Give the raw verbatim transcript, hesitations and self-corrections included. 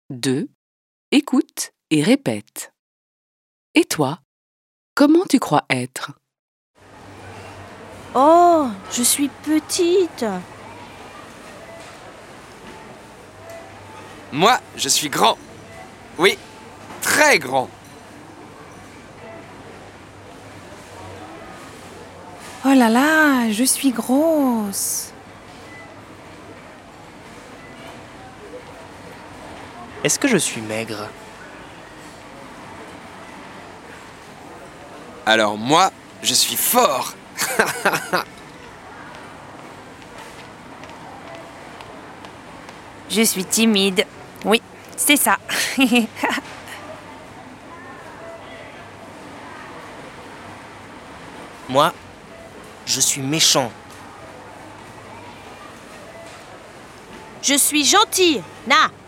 deux. Écoute et répète. Et toi, comment tu crois être? Oh, je suis petite. Moi, je suis grand. Oui, très grand. Oh là là, je suis grosse. Est-ce que je suis maigre? Alors moi, je suis fort. Je suis timide. Oui, c'est ça. Moi, je suis méchant. Je suis gentille. Na.